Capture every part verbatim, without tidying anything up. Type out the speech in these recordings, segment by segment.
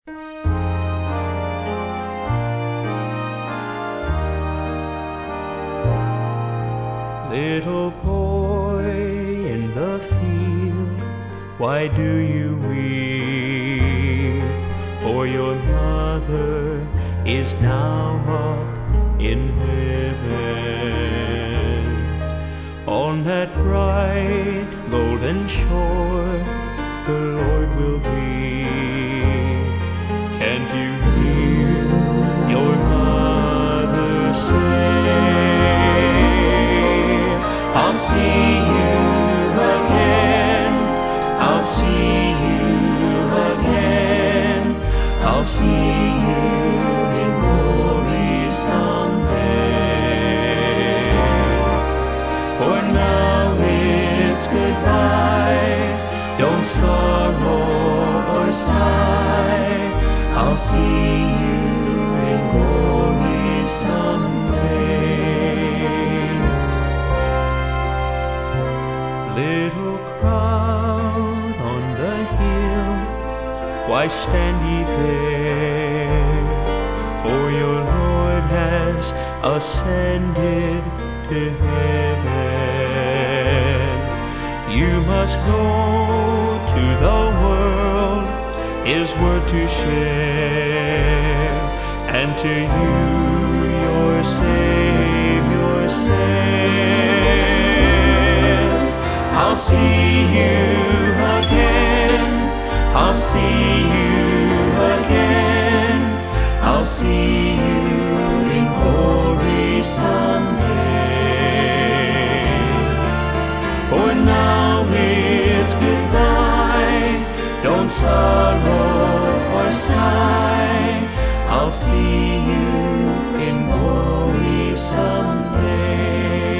Little boy in the field, why do you weep? For your mother is now up in heaven. On that bright golden shore the Lord will be. Can't you hear your mother say, I'll see you again, I'll see you again, I'll see you in glory someday. For now it's goodbye, don't sorrow or sigh, I'll see you in glory someday. Little crowd on the hill, why stand ye there? For your Lord has ascended to heaven. You must go to the world, His word to share, and to you your Savior says, I'll see you again, I'll see you again, I'll see you in glory someday. For now it's goodbye, don't sorrow or sigh, I'll see you in glory someday.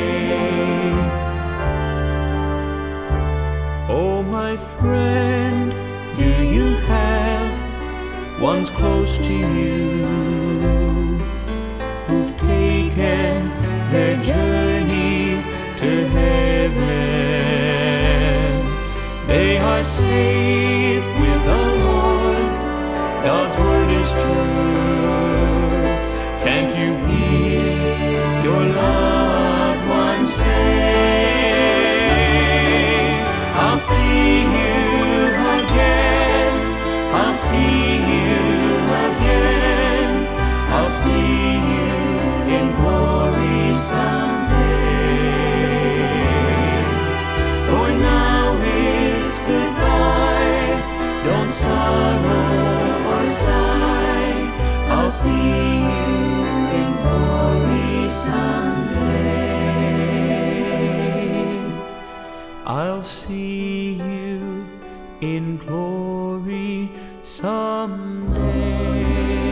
Oh, my friend, do you have ones close to you who've taken their journey to heaven? They are safe with the Lord, God's word is true. Can't you hear your loved ones say, I'll see you again, I'll see you again, I'll see you in glory someday. For now it's goodbye, don't sorrow or sigh, I'll see you in glory someday. I'll see you in glory someday.